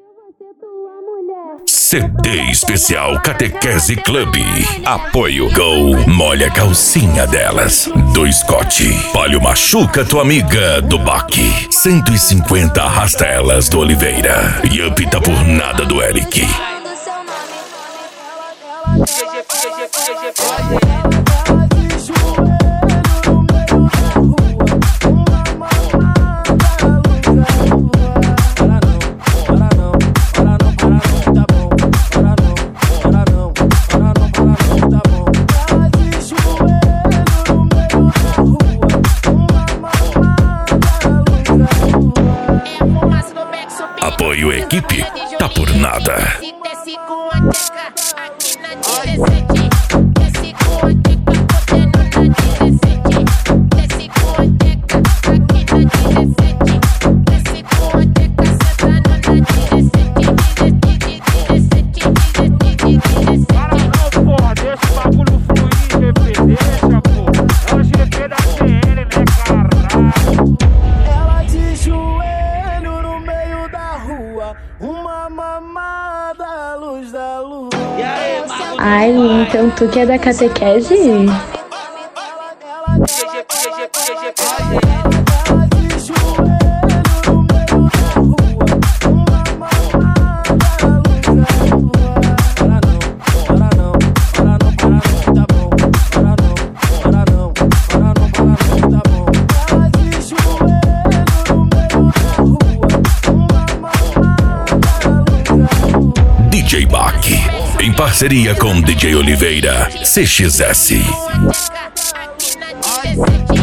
CD especial Catequese Club. Apoio Go Molha a Calcinha Delas, do Scott. Palio Machuca Tua Amiga, do Baque. 150 Arrasta Elas, do Oliveira. E Up Tá Por Nada, do Eric. Apoio Equipe Tá Por Nada. Uma mamada à luz da lua. Ai, então tu que é da catequese? DJ Baque, em parceria com DJ Oliveira, CXS.